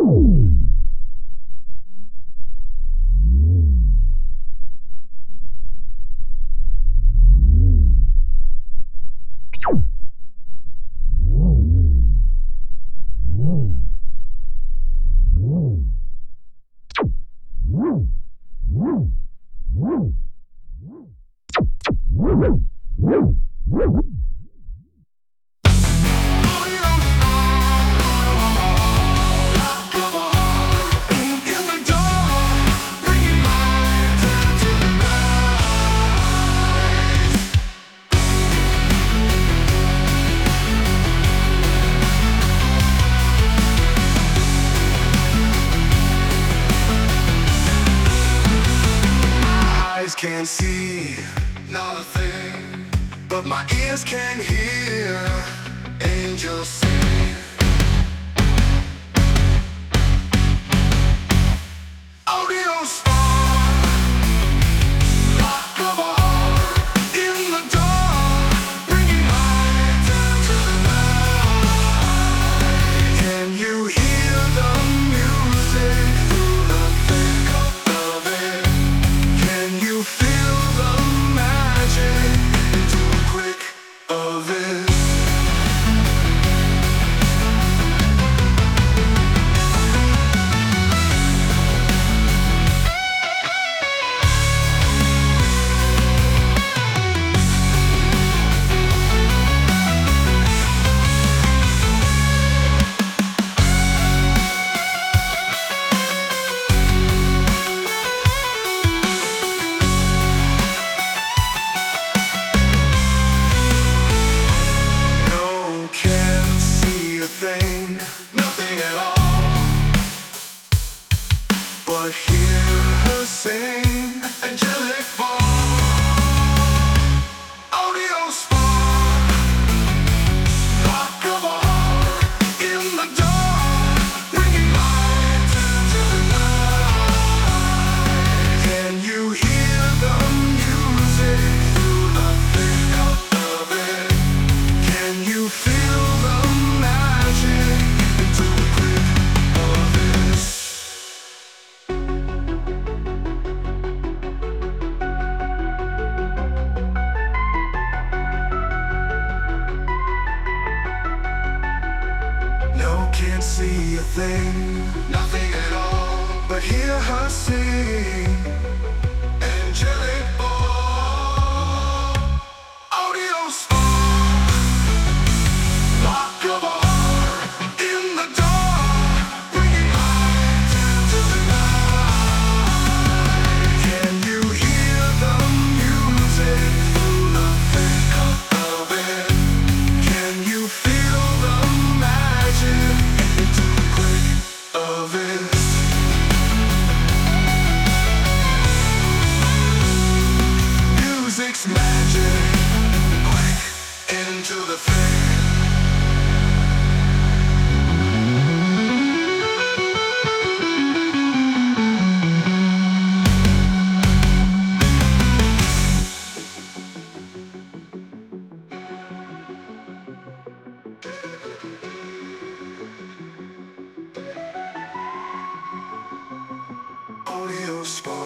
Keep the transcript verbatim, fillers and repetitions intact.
Can't see, not a thing, but my ears can hear angels sing. Audio spark, rock of a heart in the dark, bringing light to the night. Can you hear the music through the thick of it? Can you feel the magic into the quick of it? Thing, nothing at all, but hear her sing angelic fall. Audio spark, rock of a heart in the dark, bringing light to the night. Can you hear the music through the thick of it? Can you feel the into the grip of this? No, can't see a thing, nothing at all, but hear her sing angelic ball. Audio spark, rock of a music's magic, quick into the thick. Audio spark.